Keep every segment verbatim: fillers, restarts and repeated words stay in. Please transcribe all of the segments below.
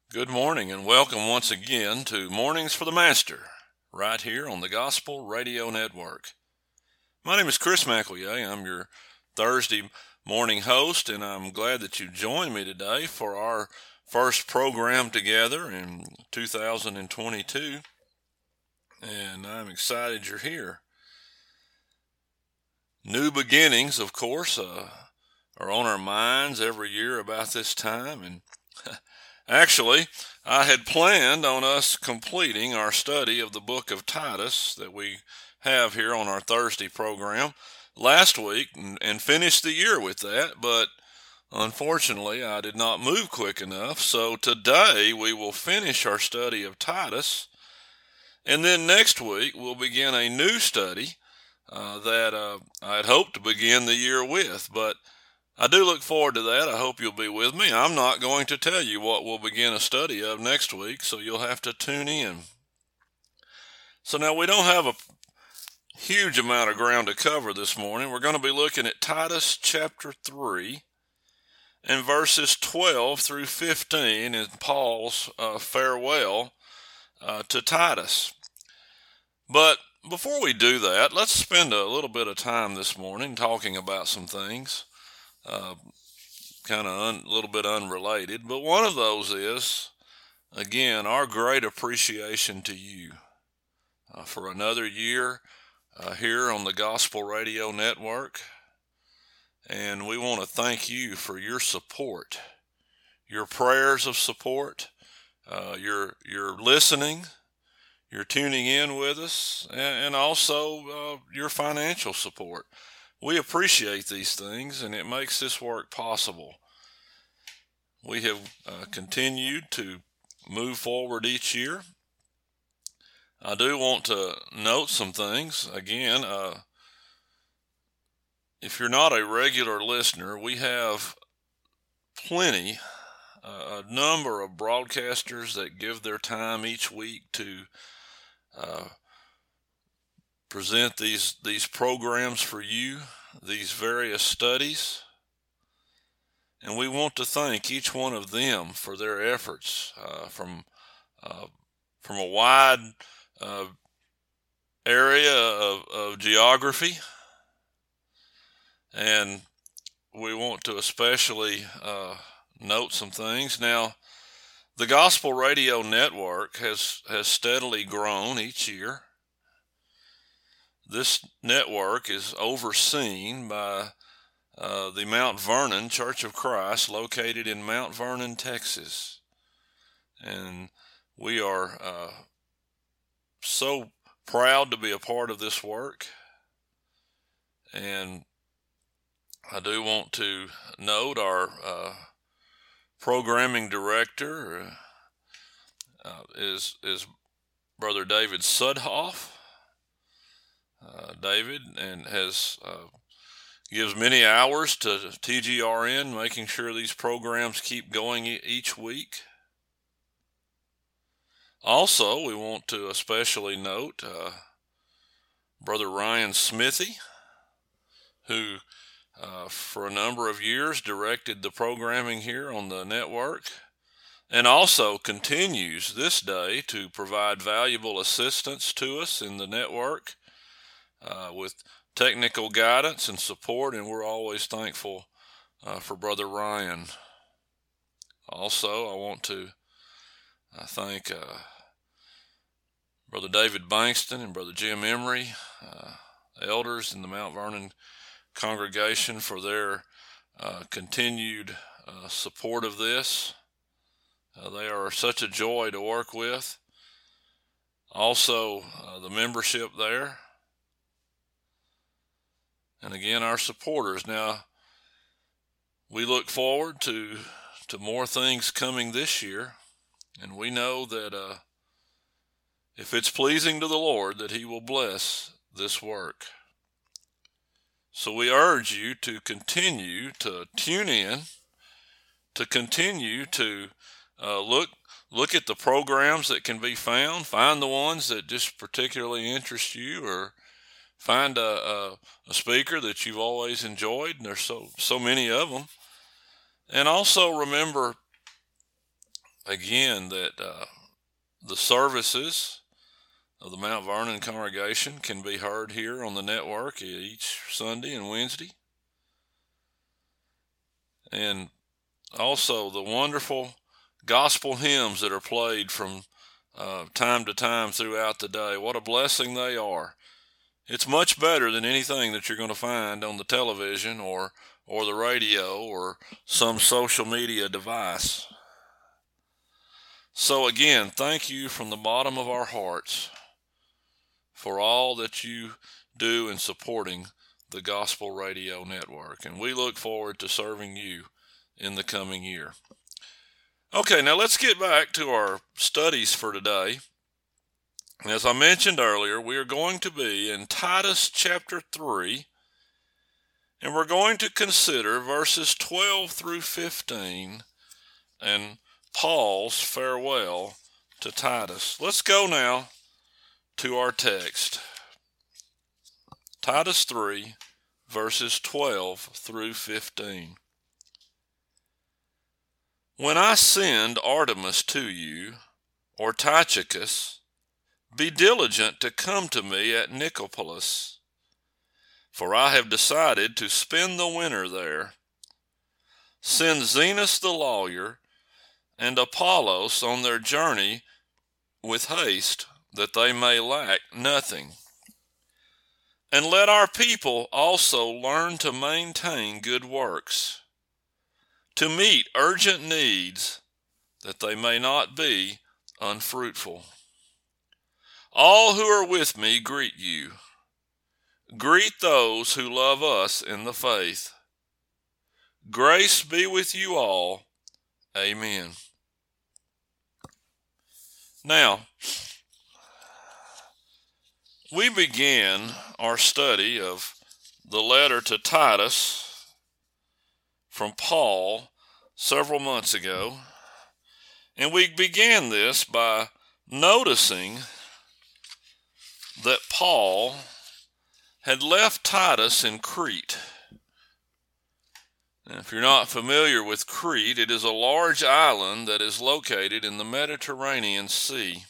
Good morning and welcome once again to Mornings for the Master, right here on the Gospel Radio Network. My name is Chris McElwee. I'm your Thursday morning host, and I'm glad that you joined me today for our first program together in two thousand twenty-two, and I'm excited you're here. New beginnings, of course, uh, are on our minds every year about this time, and actually, I had planned on us completing our study of the book of Titus that we have here on our Thursday program last week and, and finished the year with that, but unfortunately I did not move quick enough. So today we will finish our study of Titus, and then next week we'll begin a new study uh, that uh, I had hoped to begin the year with, but I do look forward to that. I hope you'll be with me. I'm not going to tell you what we'll begin a study of next week, so you'll have to tune in. So now we don't have a huge amount of ground to cover this morning. We're going to be looking at Titus chapter three and verses twelve through fifteen in Paul's uh, farewell uh, to Titus. But before we do that, let's spend a little bit of time this morning talking about some things. Uh, kind of a un- little bit unrelated, but one of those is, again, our great appreciation to you uh, for another year uh, here on the Gospel Radio Network. And we want to thank you for your support, your prayers of support, uh, your your listening, your tuning in with us, and, and also uh, your financial support. We appreciate these things, and it makes this work possible. We have uh, continued to move forward each year. I do want to note some things. Again, uh, if you're not a regular listener, we have plenty, uh, a number of broadcasters that give their time each week to uh, present these these programs for you, these various studies. And we want to thank each one of them for their efforts uh, from uh, from a wide uh, area of, of geography. And we want to especially uh, note some things. Now, the Gospel Radio Network has, has steadily grown each year. This network is overseen by uh, the Mount Vernon Church of Christ, located in Mount Vernon, Texas. And we are uh, so proud to be a part of this work. And I do want to note our uh, programming director uh, is is Brother David Sudhoff. Uh, David and has uh, gives many hours to T G R N, making sure these programs keep going e- each week. Also, we want to especially note uh, Brother Ryan Smithy, who uh, for a number of years directed the programming here on the network, and also continues this day to provide valuable assistance to us in the network uh, with technical guidance and support, and we're always thankful uh, for Brother Ryan. Also, I want to uh, thank uh, Brother David Bankston and Brother Jim Emery, uh, elders in the Mount Vernon congregation, for their uh, continued uh, support of this. Uh, they are such a joy to work with. Also, uh, the membership there. And again, our supporters. Now, we look forward to to more things coming this year, and we know that uh, if it's pleasing to the Lord, that He will bless this work. So we urge you to continue to tune in, to continue to uh, look look at the programs that can be found, find the ones that just particularly interest you, or find a, a, a speaker that you've always enjoyed, and there's so, so many of them. And also remember again that uh, the services of the Mount Vernon congregation can be heard here on the network each Sunday and Wednesday. And also the wonderful gospel hymns that are played from uh, time to time throughout the day. What a blessing they are. It's much better than anything that you're going to find on the television or, or the radio or some social media device. So again, thank you from the bottom of our hearts for all that you do in supporting the Gospel Radio Network. And we look forward to serving you in the coming year. Okay, now let's get back to our studies for today. As I mentioned earlier, we are going to be in Titus chapter three, and we're going to consider verses twelve through fifteen and Paul's farewell to Titus. Let's go now to our text. Titus three, verses twelve through fifteen. When I send Artemas to you, or Tychicus, be diligent to come to me at Nicopolis, for I have decided to spend the winter there. Send Zenas the lawyer and Apollos on their journey with haste, that they may lack nothing. And let our people also learn to maintain good works, to meet urgent needs, that they may not be unfruitful. All who are with me greet you. Greet those who love us in the faith. Grace be with you all. Amen. Now, we began our study of the letter to Titus from Paul several months ago, and we began this by noticing that Paul had left Titus in Crete. And if you're not familiar with Crete, it is a large island that is located in the Mediterranean Sea.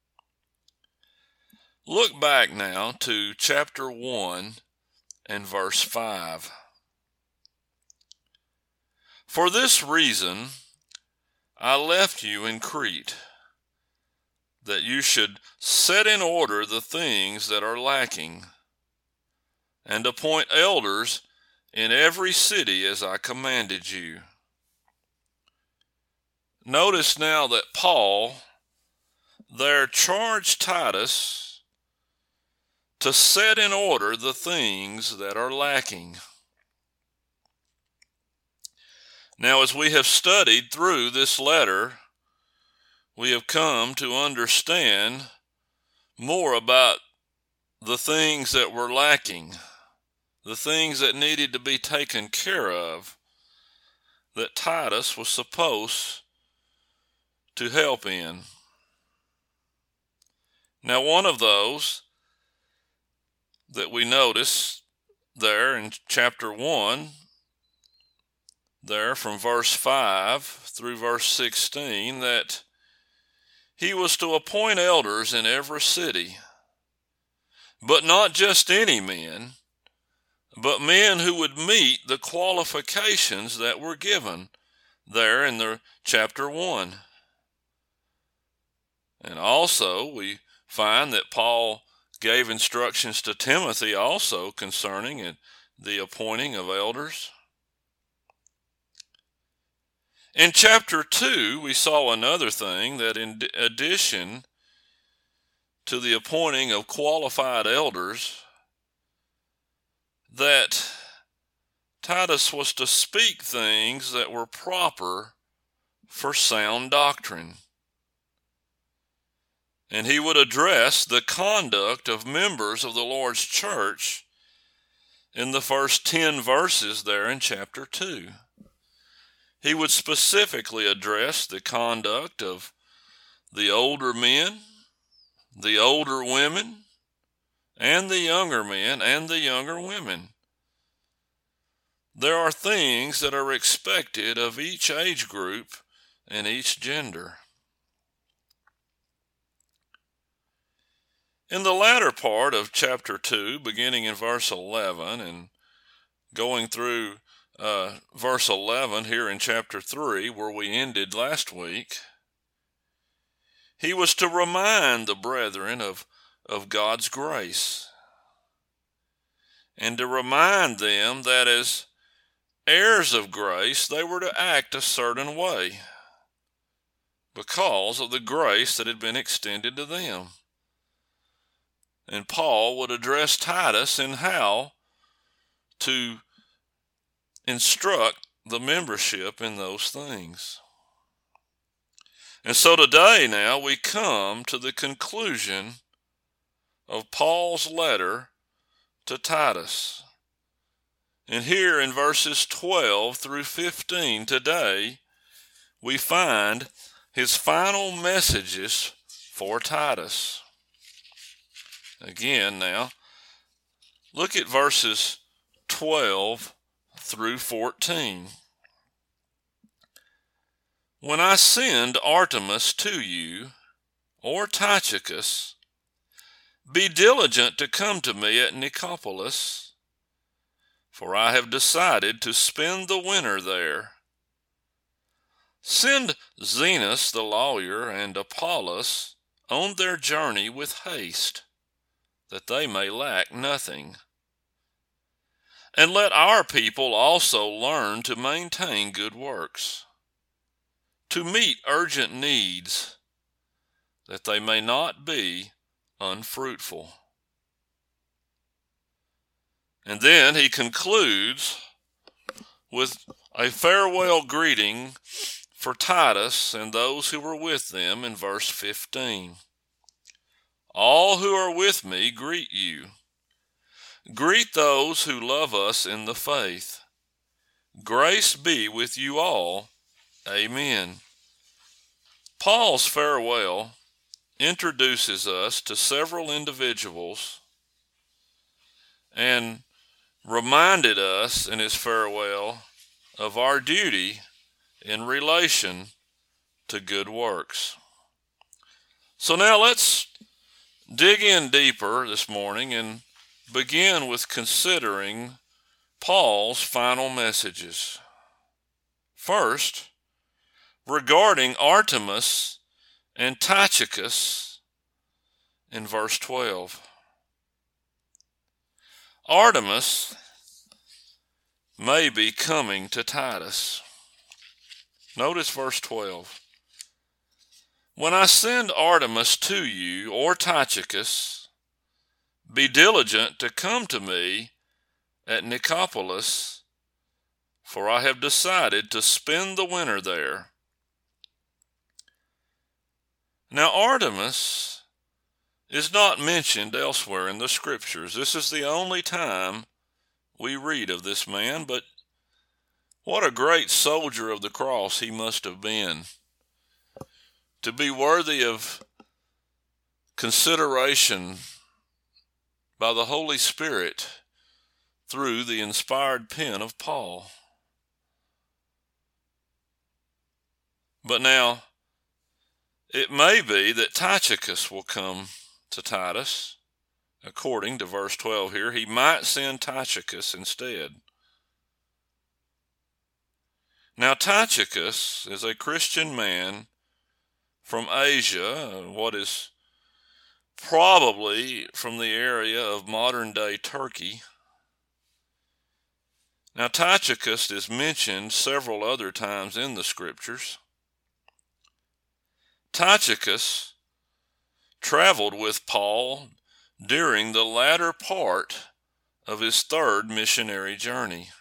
Look back now to chapter one and verse five. For this reason I left you in Crete, that you should set in order the things that are lacking, and appoint elders in every city as I commanded you. Notice now that Paul there charged Titus to set in order the things that are lacking. Now, as we have studied through this letter, we have come to understand more about the things that were lacking, the things that needed to be taken care of, that Titus was supposed to help in. Now, one of those that we notice there in chapter one, there from verse five through verse sixteen, that he was to appoint elders in every city, but not just any men, but men who would meet the qualifications that were given there in the chapter one. And also we find that Paul gave instructions to Timothy also concerning the appointing of elders. In chapter two, we saw another thing, that in addition to the appointing of qualified elders, that Titus was to speak things that were proper for sound doctrine. And he would address the conduct of members of the Lord's church in the first ten verses there in chapter two. He would specifically address the conduct of the older men, the older women, and the younger men and the younger women. There are things that are expected of each age group and each gender. In the latter part of chapter two, beginning in verse eleven and going through uh, verse eleven here in chapter three, where we ended last week, he was to remind the brethren of, of God's grace, and to remind them that as heirs of grace, they were to act a certain way because of the grace that had been extended to them. And Paul would address Titus in how to instruct the membership in those things. And so today now we come to the conclusion of Paul's letter to Titus. And here in verses twelve through fifteen today, we find his final messages for Titus. Again now, look at verses twelve through fourteen. When I send Artemas to you, or Tychicus, be diligent to come to me at Nicopolis, for I have decided to spend the winter there. Send Zenas the lawyer and Apollos on their journey with haste, that they may lack nothing. And let our people also learn to maintain good works, to meet urgent needs, that they may not be unfruitful. And then he concludes with a farewell greeting for Titus and those who were with them in verse fifteen. All who are with me greet you. Greet those who love us in the faith. Grace be with you all. Amen. Paul's farewell introduces us to several individuals and reminded us in his farewell of our duty in relation to good works. So now let's dig in deeper this morning and begin with considering Paul's final messages. First, regarding Artemas and Tychicus in verse twelve. Artemas may be coming to Titus. Notice verse twelve. When I send Artemas to you, or Tychicus, be diligent to come to me at Nicopolis, for I have decided to spend the winter there. Now Artemas is not mentioned elsewhere in the Scriptures. This is the only time we read of this man, but what a great soldier of the cross he must have been to be worthy of consideration by the Holy Spirit through the inspired pen of Paul. But now, it may be that Tychicus will come to Titus. According to verse twelve here, he might send Tychicus instead. Now Tychicus is a Christian man from Asia, what is probably from the area of modern-day Turkey. Now Tychicus is mentioned several other times in the Scriptures. Tychicus traveled with Paul during the latter part of his third missionary journey.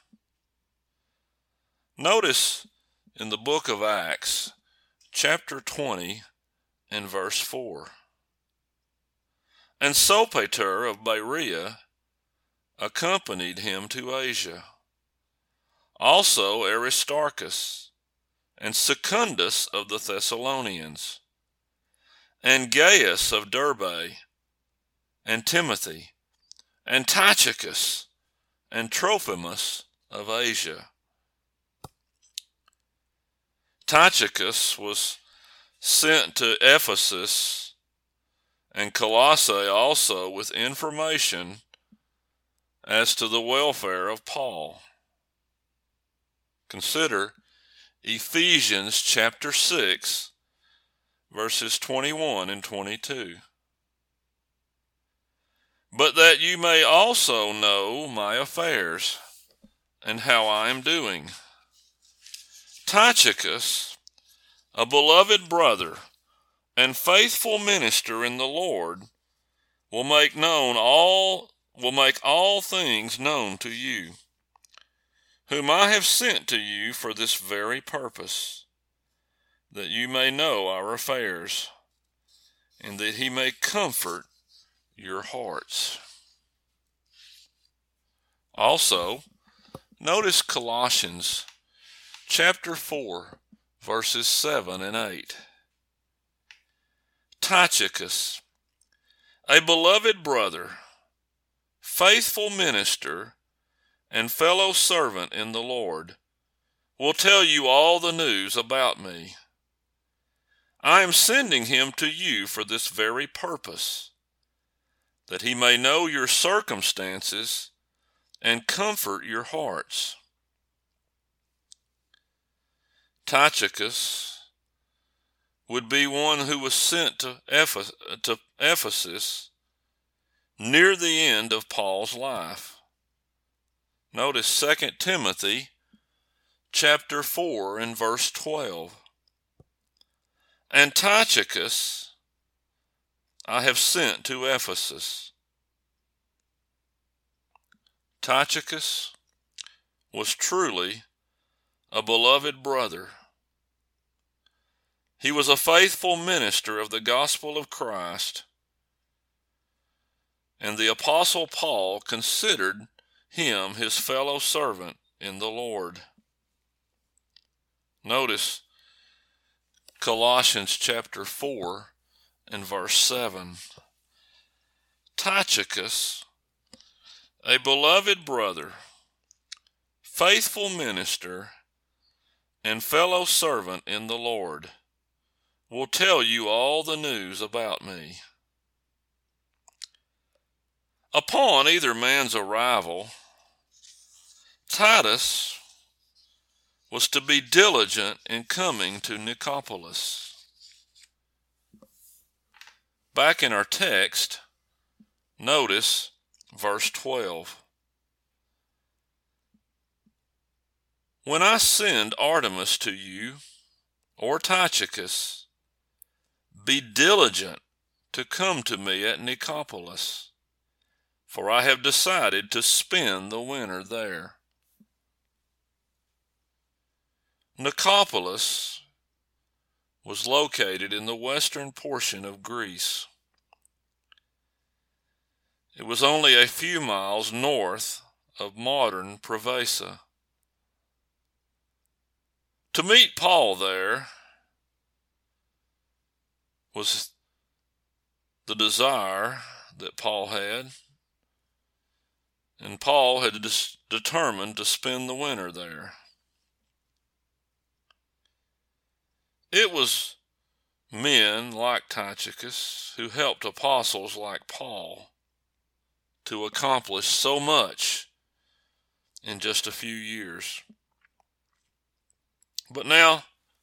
Notice in the book of Acts, chapter twenty and verse four. And Sopater of Berea accompanied him to Asia. Also Aristarchus and Secundus of the Thessalonians, and Gaius of Derbe, and Timothy, and Tychicus, and Trophimus of Asia. Tychicus was sent to Ephesus and Colossae also with information as to the welfare of Paul. Consider Ephesians chapter six, verses twenty-one and twenty-two. But that you may also know my affairs, and how I am doing. Tychicus, a beloved brother and faithful minister in the Lord, will make known all will make all things known to you, whom I have sent to you for this very purpose, that you may know our affairs, and that he may comfort your hearts. Also, notice Colossians chapter four, verses seven and eight. Tychicus, a beloved brother, faithful minister, and fellow servant in the Lord, will tell you all the news about me. I am sending him to you for this very purpose, that he may know your circumstances and comfort your hearts. Tychicus would be one who was sent to Ephesus near the end of Paul's life. Notice Second Timothy chapter four and verse twelve. And Tychicus I have sent to Ephesus. Tychicus was truly a beloved brother. He was a faithful minister of the gospel of Christ, and the Apostle Paul considered him his fellow servant in the Lord. Notice Colossians chapter four and verse seven. Tychicus, a beloved brother, faithful minister, and fellow servant in the Lord, will tell you all the news about me. Upon either man's arrival, Titus was to be diligent in coming to Nicopolis. Back in our text, notice verse twelve. When I send Artemas to you, or Tychicus, be diligent to come to me at Nicopolis, for I have decided to spend the winter there. Nicopolis was located in the western portion of Greece. It was only a few miles north of modern Preveza. To meet Paul there was the desire that Paul had, and Paul had dis- determined to spend the winter there. It was men like Tychicus who helped apostles like Paul to accomplish so much in just a few years. But now,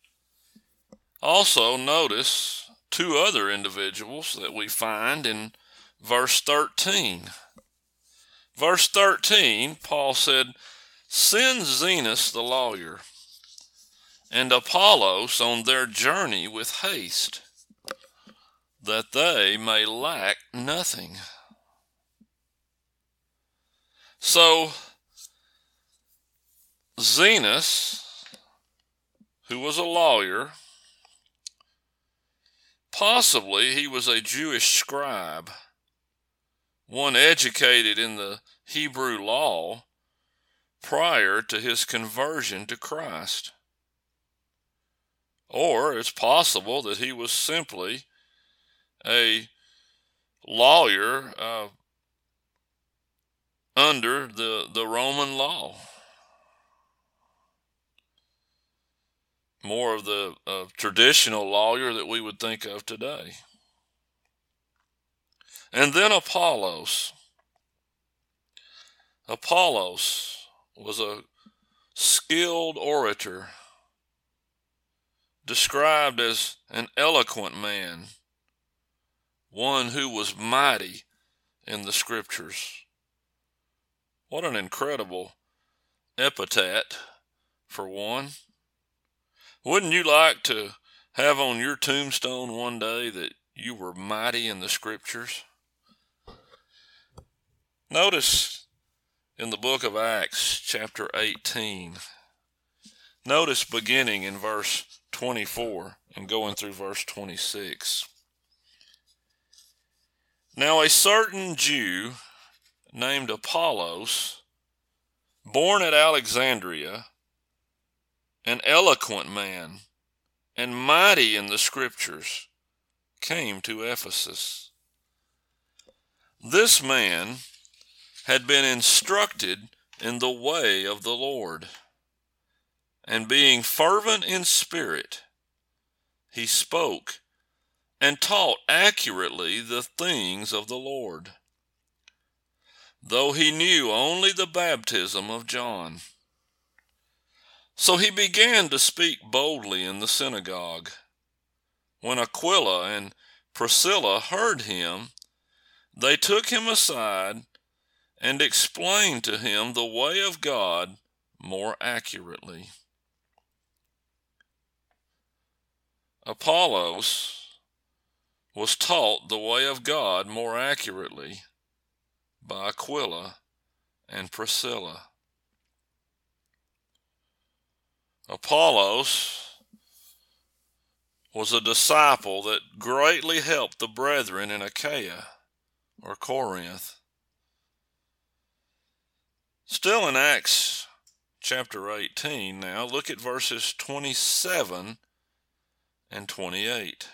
also notice two other individuals that we find in verse thirteen. Verse thirteen, Paul said, "Send Zenas the lawyer and Apollos on their journey with haste, that they may lack nothing." So, Zenas, who was a lawyer, possibly he was a Jewish scribe, one educated in the Hebrew law prior to his conversion to Christ. Or it's possible that he was simply a lawyer uh, under the, the Roman law. More of the uh, traditional lawyer that we would think of today. And then Apollos. Apollos was a skilled orator, described as an eloquent man, one who was mighty in the scriptures. What an incredible epithet for one. Wouldn't you like to have on your tombstone one day that you were mighty in the scriptures? Notice in the book of Acts, chapter eighteen, notice beginning in verse twenty-four and going through verse twenty-six. Now a certain Jew named Apollos, born at Alexandria, an eloquent man and mighty in the scriptures, came to Ephesus. This man had been instructed in the way of the Lord, and being fervent in spirit, he spoke and taught accurately the things of the Lord, though he knew only the baptism of John. So he began to speak boldly in the synagogue. When Aquila and Priscilla heard him, they took him aside and explained to him the way of God more accurately. Apollos was taught the way of God more accurately by Aquila and Priscilla. Apollos was a disciple that greatly helped the brethren in Achaia or Corinth. Still in Acts chapter eighteen now, look at verses twenty-seven and twenty-eight.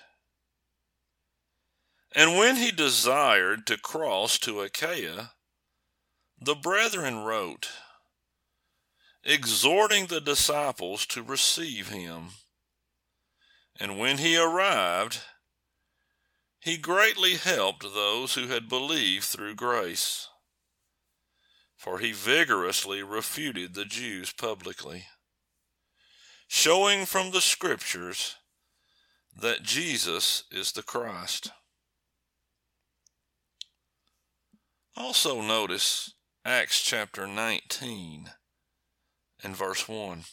And when he desired to cross to Achaia, the brethren wrote, exhorting the disciples to receive him. And when he arrived, he greatly helped those who had believed through grace, for he vigorously refuted the Jews publicly, showing from the scriptures that Jesus is the Christ. Also notice Acts chapter nineteen and verse one.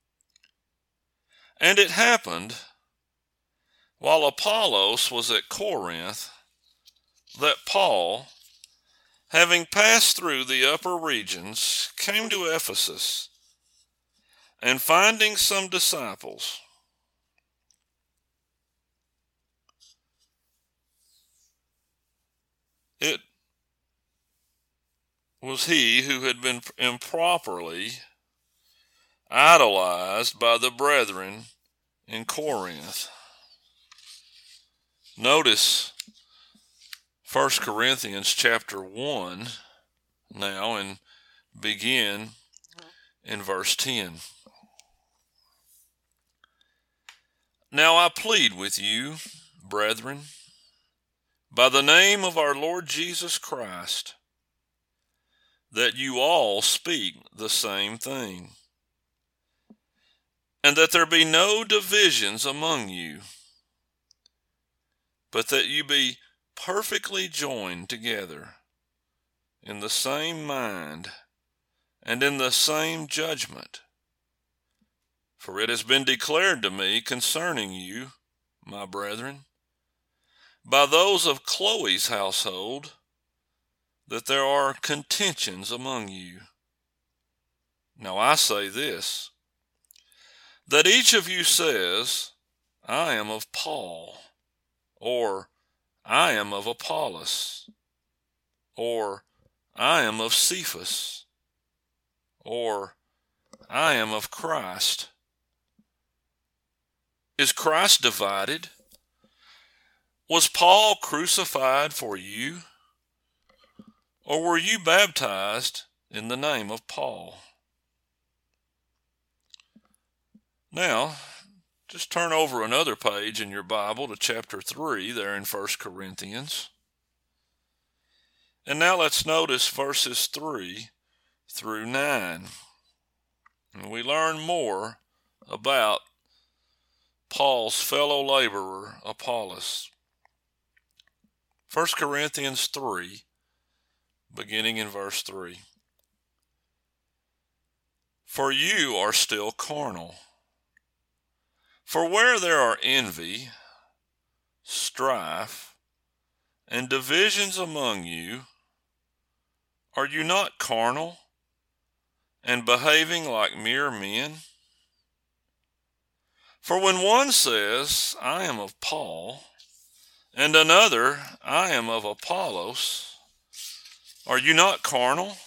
And it happened, while Apollos was at Corinth, that Paul, having passed through the upper regions, came to Ephesus, and finding some disciples, it was he who had been improperly idolized by the brethren in Corinth. Notice First Corinthians chapter one now and begin in verse ten. Now I plead with you, brethren, by the name of our Lord Jesus Christ, that you all speak the same thing, and that there be no divisions among you, but that you be perfectly joined together in the same mind and in the same judgment. For it has been declared to me concerning you, my brethren, by those of Chloe's household, that there are contentions among you. Now I say this, that each of you says, I am of Paul, or I am of Apollos, or I am of Cephas, or I am of Christ. Is Christ divided? Was Paul crucified for you? Or were you baptized in the name of Paul? Now, just turn over another page in your Bible to chapter three there in First Corinthians. And now let's notice verses three through nine. And we learn more about Paul's fellow laborer, Apollos. First Corinthians three, beginning in verse three. For you are still carnal. For where there are envy, strife, and divisions among you, are you not carnal and behaving like mere men? For when one says, I am of Paul, and another, I am of Apollos, are you not carnal?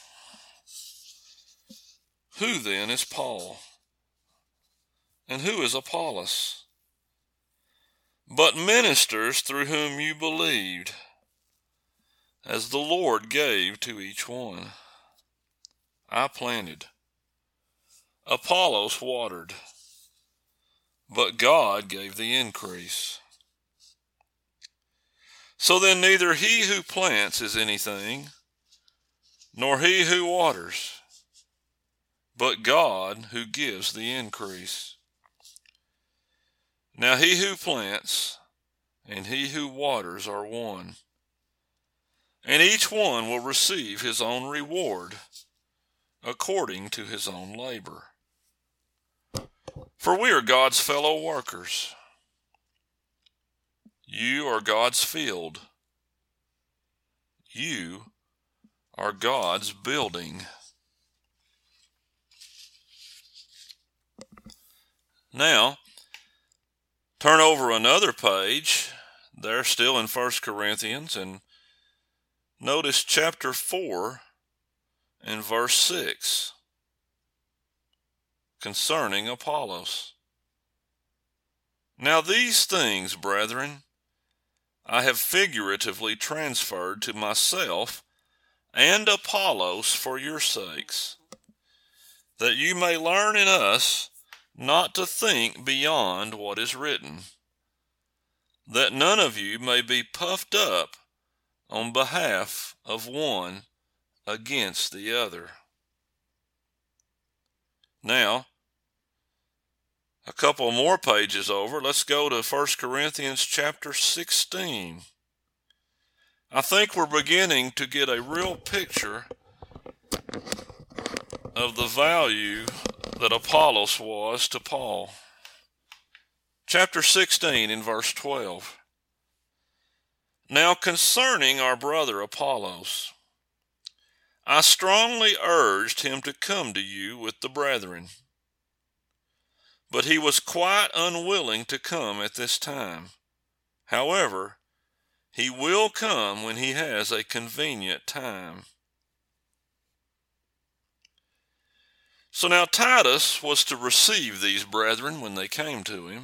Who then is Paul? And who is Apollos? But ministers through whom you believed, as the Lord gave to each one. I planted, Apollos watered, but God gave the increase. So then neither he who plants is anything, nor he who waters, but God who gives the increase. Now he who plants and he who waters are one, and each one will receive his own reward according to his own labor. For we are God's fellow workers. You are God's field. You are God's building. Now, turn over another page. They're still in First Corinthians, and notice chapter four and verse six concerning Apollos. Now these things, brethren, I have figuratively transferred to myself and Apollos for your sakes, that you may learn in us not to think beyond what is written, that none of you may be puffed up on behalf of one against the other. Now, a couple more pages over, let's go to First Corinthians chapter sixteen. I think we're beginning to get a real picture of the value that Apollos was to Paul. Chapter sixteen in verse twelve. Now concerning our brother Apollos, I strongly urged him to come to you with the brethren, but he was quite unwilling to come at this time. However, he will come when he has a convenient time. So now Titus was to receive these brethren when they came to him,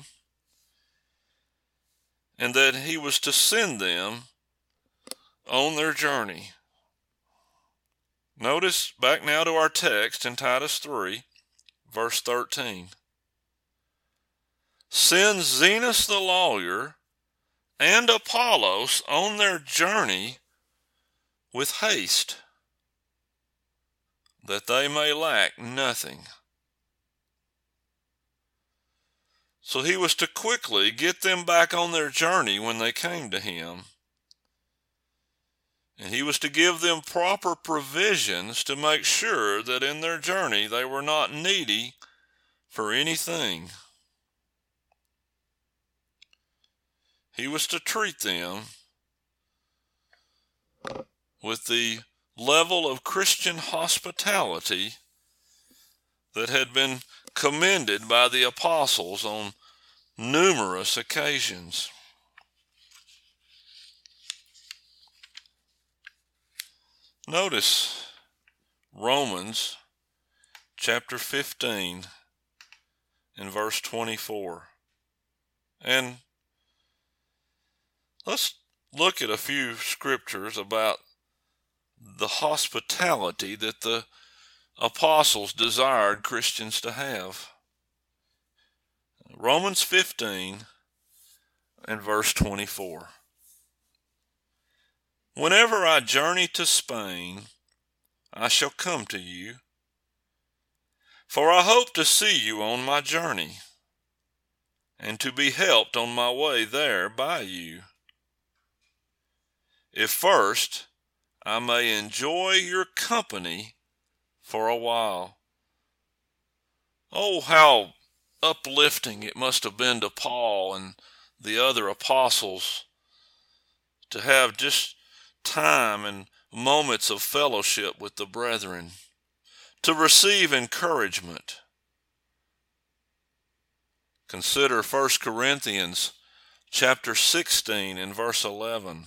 and that he was to send them on their journey. Notice back now to our text in Titus three, verse thirteen. Send Zenas the lawyer and Apollos on their journey with haste, that they may lack nothing. So he was to quickly get them back on their journey when they came to him. And he was to give them proper provisions to make sure that in their journey they were not needy for anything. He was to treat them with the level of Christian hospitality that had been commended by the apostles on numerous occasions. Notice Romans chapter fifteen and verse twenty-four. And let's look at a few scriptures about the hospitality that the apostles desired Christians to have. Romans fifteen and verse twenty-four. Whenever I journey to Spain, I shall come to you, for I hope to see you on my journey, and to be helped on my way there by you, if first I may enjoy your company for a while. Oh, how uplifting it must have been to Paul and the other apostles to have just time and moments of fellowship with the brethren, to receive encouragement. Consider First Corinthians chapter sixteen and verse eleven.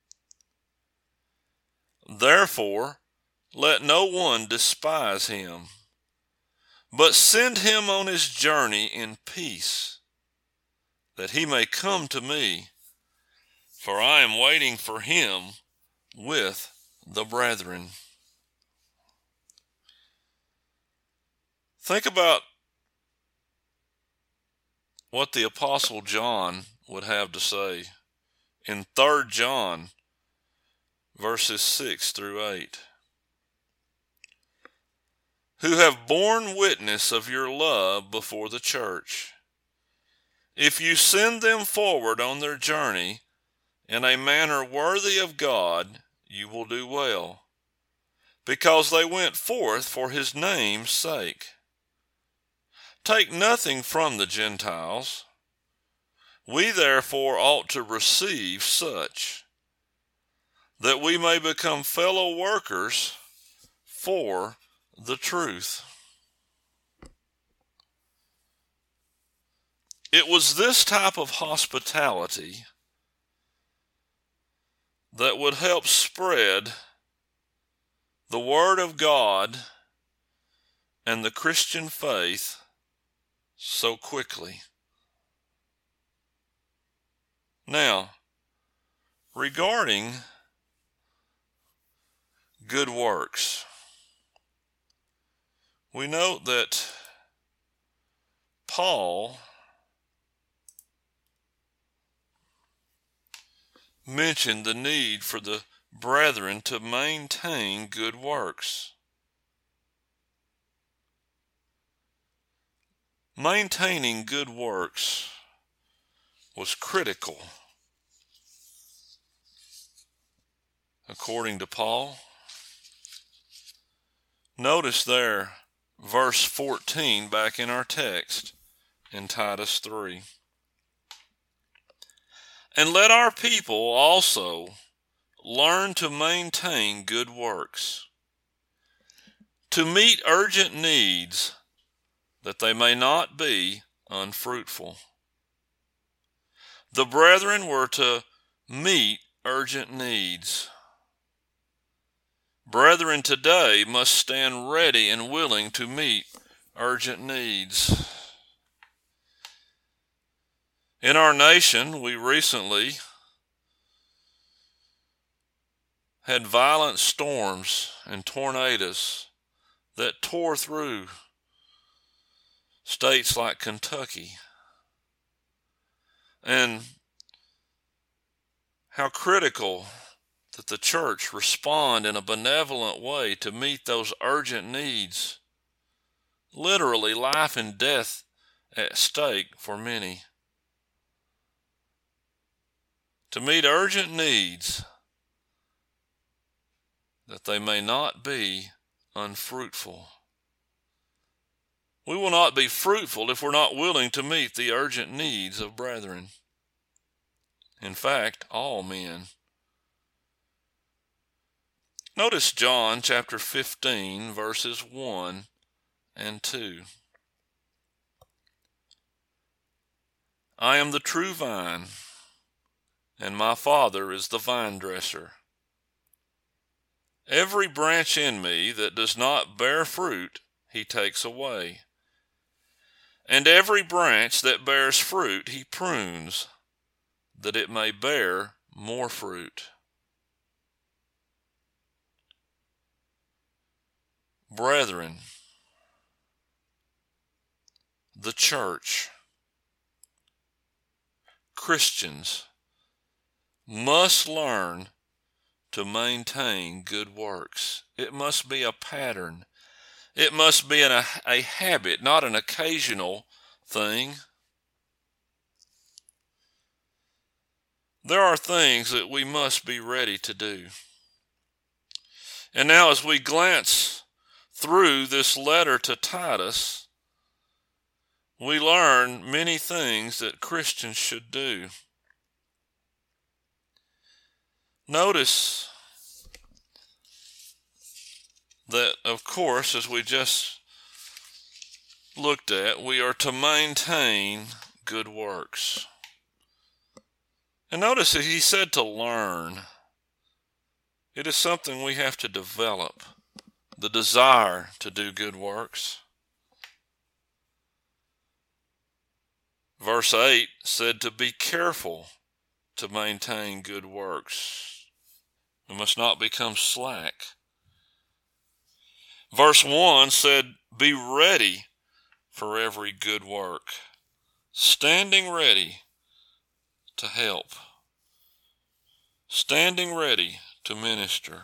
Therefore, let no one despise him, but send him on his journey in peace, that he may come to me, for I am waiting for him with the brethren. Think about what the Apostle John would have to say in Third John verses six through eight. Who have borne witness of your love before the church. If you send them forward on their journey in a manner worthy of God, you will do well, because they went forth for his name's sake. Take nothing from the Gentiles. We therefore ought to receive such, that we may become fellow workers for the truth. It was this type of hospitality that would help spread the Word of God and the Christian faith so quickly. Now, regarding good works, we note that Paul mentioned the need for the brethren to maintain good works. Maintaining good works was critical, according to Paul. Notice there, verse fourteen back in our text in Titus three. And let our people also learn to maintain good works, to meet urgent needs, that they may not be unfruitful. The brethren were to meet urgent needs. Brethren today must stand ready and willing to meet urgent needs. In our nation, we recently had violent storms and tornadoes that tore through states like Kentucky. And how critical that the church respond in a benevolent way to meet those urgent needs. Literally life and death at stake for many. To meet urgent needs, that they may not be unfruitful. We will not be fruitful if we're not willing to meet the urgent needs of brethren. In fact, all men. Notice John chapter fifteen, verses one and two. I am the true vine, and my Father is the vine dresser. Every branch in me that does not bear fruit, he takes away. And every branch that bears fruit, he prunes, that it may bear more fruit. Brethren, the church, Christians, must learn to maintain good works. It must be a pattern. It must be an, a, a habit, not an occasional thing. There are things that we must be ready to do. And now as we glance through this letter to Titus, we learn many things that Christians should do. Notice that, of course, as we just looked at, we are to maintain good works. And notice that he said to learn. It is something we have to develop, the desire to do good works. Verse eight said to be careful to maintain good works. We must not become slack. Verse one said, be ready for every good work, standing ready to help, standing ready to minister.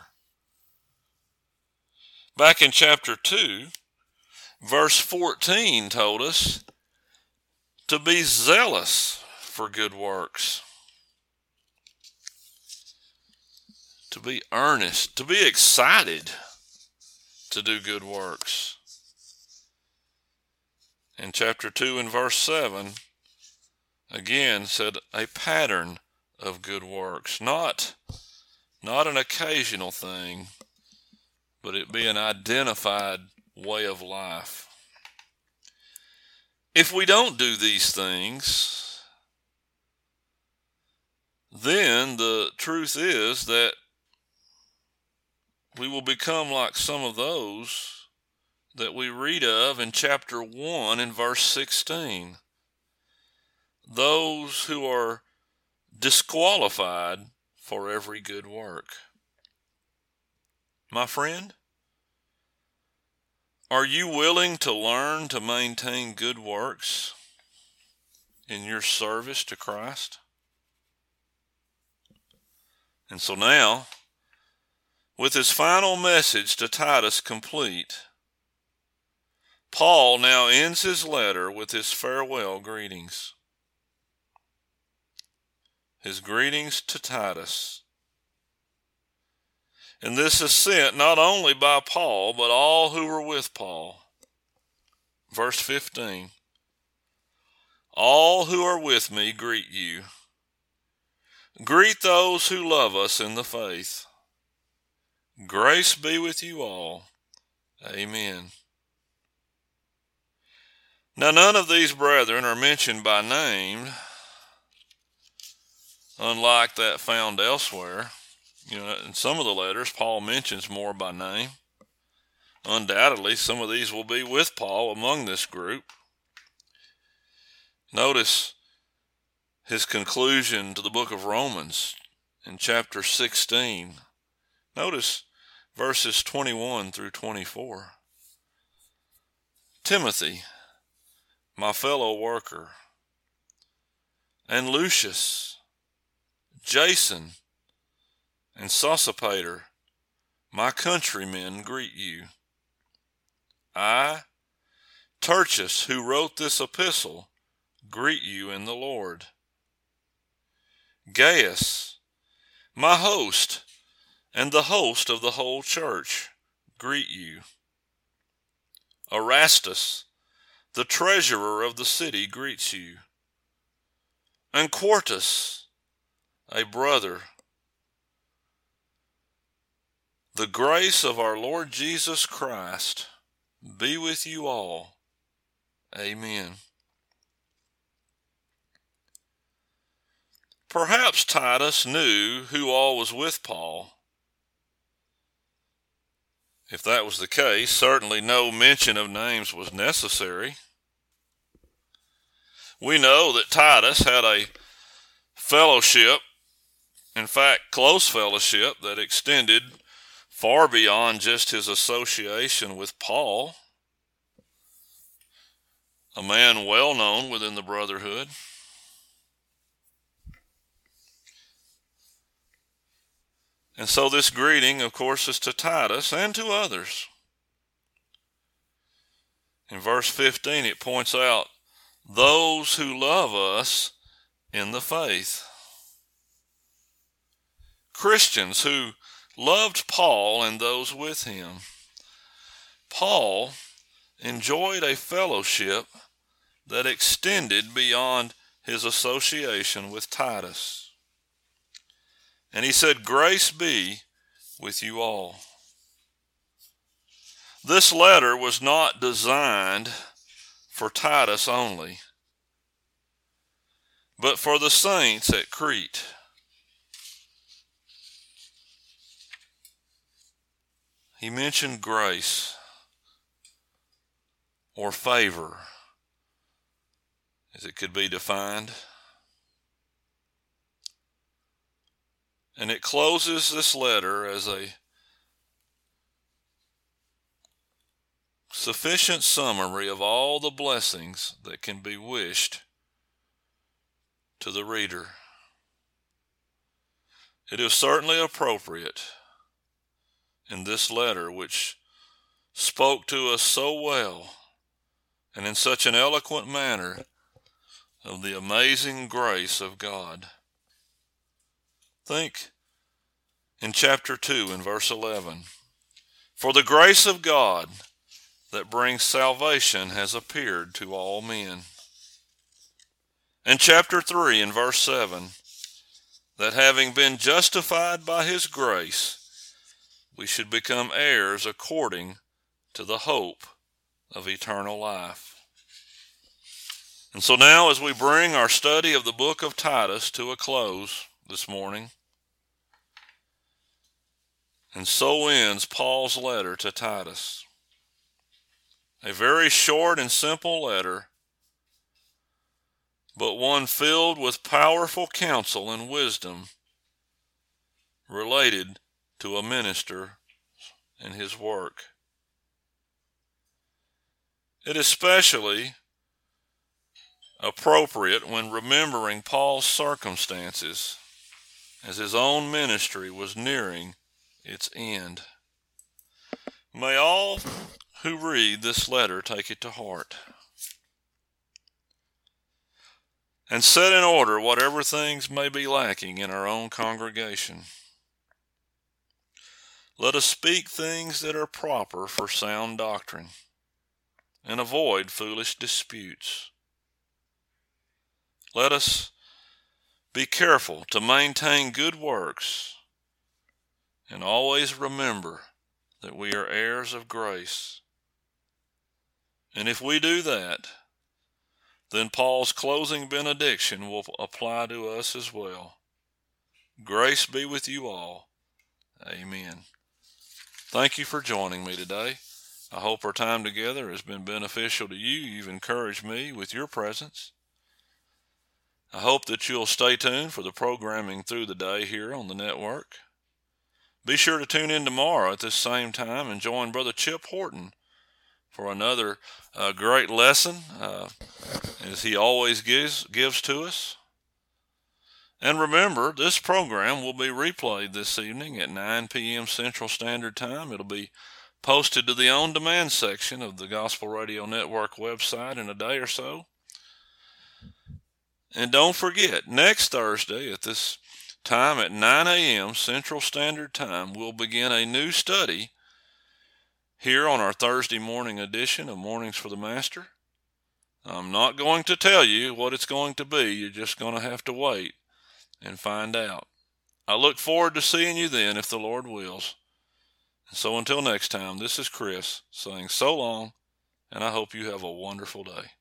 Back in chapter two, verse fourteen told us to be zealous for good works, to be earnest, to be excited to do good works. In chapter two and verse seven, again said a pattern of good works, not, not an occasional thing, but it be an identified way of life. If we don't do these things, then the truth is that we will become like some of those that we read of in chapter one and verse sixteen. Those who are disqualified for every good work. My friend, are you willing to learn to maintain good works in your service to Christ? And so now, with his final message to Titus complete, Paul now ends his letter with his farewell greetings. His greetings to Titus. And this is sent not only by Paul, but all who were with Paul. Verse fifteen. All who are with me greet you. Greet those who love us in the faith. Grace be with you all. Amen. Now none of these brethren are mentioned by name, unlike that found elsewhere. You know, in some of the letters, Paul mentions more by name. Undoubtedly, some of these will be with Paul among this group. Notice his conclusion to the book of Romans in chapter sixteen. Notice verses twenty-one through twenty-four. Timothy, my fellow worker, and Lucius, Jason, and Sosipater, my countrymen, greet you. I, Tertius, who wrote this epistle, greet you in the Lord. Gaius, my host, and the host of the whole church, greet you. Erastus, the treasurer of the city, greets you. And Quartus, a brother. The grace of our Lord Jesus Christ be with you all. Amen. Perhaps Titus knew who all was with Paul. If that was the case, certainly no mention of names was necessary. We know that Titus had a fellowship, in fact, close fellowship, that extended far beyond just his association with Paul, a man well known within the brotherhood. And so this greeting, of course, is to Titus and to others. In verse fifteen, it points out those who love us in the faith. Christians who loved Paul and those with him. Paul enjoyed a fellowship that extended beyond his association with Titus. And he said, "Grace be with you all." This letter was not designed for Titus only, but for the saints at Crete. He mentioned grace or favor, as it could be defined. And it closes this letter as a sufficient summary of all the blessings that can be wished to the reader. It is certainly appropriate in this letter, which spoke to us so well and in such an eloquent manner of the amazing grace of God. Think in chapter two in verse eleven. "For the grace of God that brings salvation has appeared to all men." And chapter three in verse seven, "That having been justified by his grace, we should become heirs according to the hope of eternal life." And so now, as we bring our study of the book of Titus to a close this morning, and so ends Paul's letter to Titus. A very short and simple letter, but one filled with powerful counsel and wisdom related to a minister and his work. It is especially appropriate when remembering Paul's circumstances as his own ministry was nearing its end. May all who read this letter take it to heart and set in order whatever things may be lacking in our own congregation. Let us speak things that are proper for sound doctrine and avoid foolish disputes. Let us be careful to maintain good works and always remember that we are heirs of grace. And if we do that, then Paul's closing benediction will apply to us as well. Grace be with you all. Amen. Thank you for joining me today. I hope our time together has been beneficial to you. You've encouraged me with your presence. I hope that you'll stay tuned for the programming through the day here on the network. Be sure to tune in tomorrow at this same time and join Brother Chip Horton for another uh, great lesson, uh, as he always gives, gives to us. And remember, this program will be replayed this evening at nine p.m. Central Standard Time. It'll be posted to the on-demand section of the Gospel Radio Network website in a day or so. And don't forget, next Thursday at this time at nine a.m. Central Standard Time, we'll begin a new study here on our Thursday morning edition of Mornings for the Master. I'm not going to tell you what it's going to be. You're just going to have to wait and find out. I look forward to seeing you then, if the Lord wills. And so until next time, this is Chris saying so long, and I hope you have a wonderful day.